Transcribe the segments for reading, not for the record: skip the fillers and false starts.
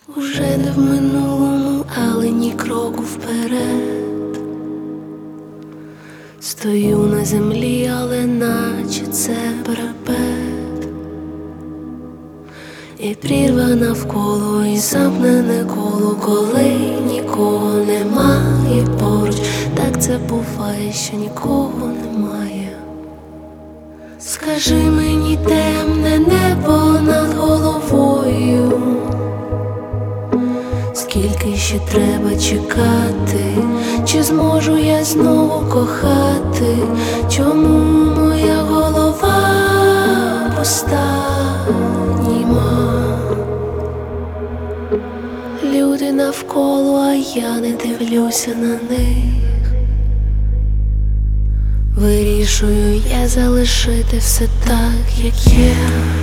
Уже не в минулому, але ні кроку вперед. Стою на землі, але наче це парапет. І прірва навколо, і замкнене коло, коли нікого немає поруч. Так це буває, що нікого немає. Скажи мені, темне небо над головою, скільки ще треба чекати? Чи зможу я знову кохати? Чому моя голова пуста, німа? Люди навколо, а я не дивлюся на них. Вирішую я залишити все так, як є.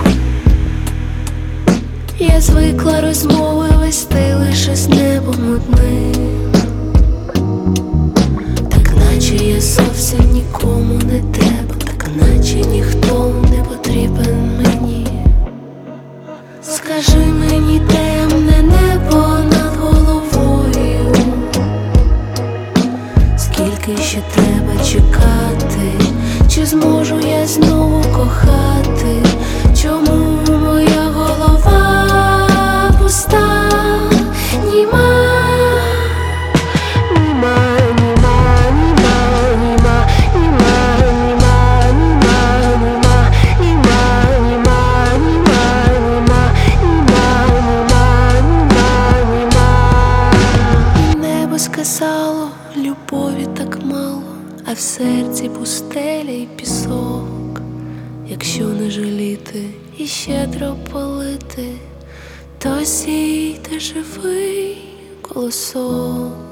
Я звикла розмови вести лише з небом одним, так наче я зовсім нікому не треба, так наче ніхто не потрібен мені. Скажи мені, темне небо над головою, скільки ще треба чекати? Чи зможу я знову кохати? Чому моя голова пуста, німа? Німа, німа, німа, німа, німа, німа, німа, німа, німа, німа, німа, німа, німа, німа. Небо сказало, любові так мало, а в серці пустеля й пісок. Якщо не жаліти і щедро полити, то сійте живий колосок.